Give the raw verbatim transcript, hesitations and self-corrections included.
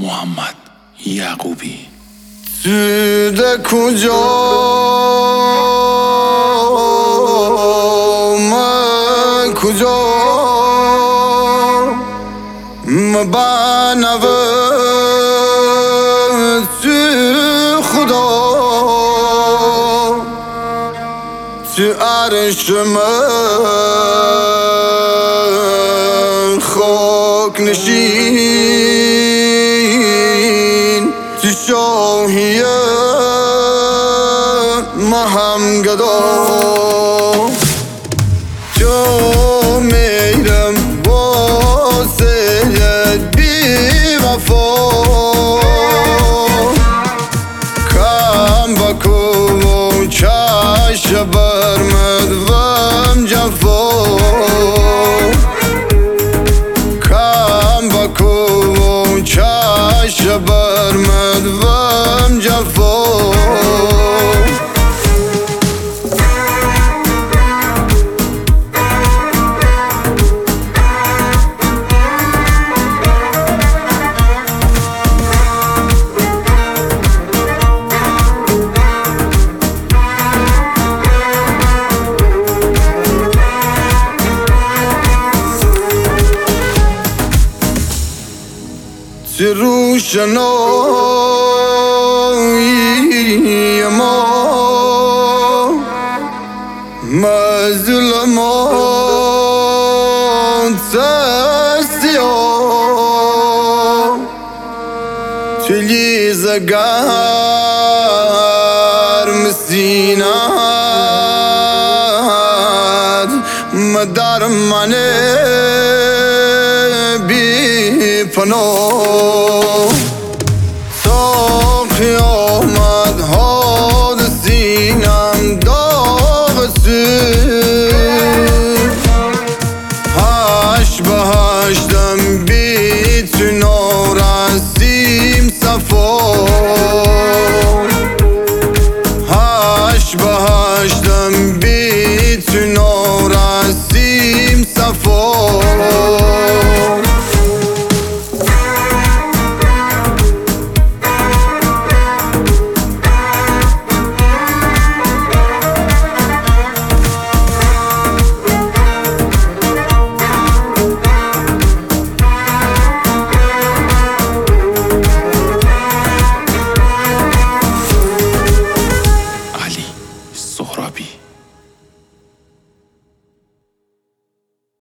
محمد یعقوبی. تو ده کجا من کجا مبنوه تو خدا تو عرش من خاک نشین تو شاهی مهم گدا تو میرم واسه بی وفا کم بکن چش برمد وم جفا کم بکن چش برمد وم جفا تو روشنایی ما مظلومات سیاه تو لیزه گرم سینت مدر من بی پناه ساقیا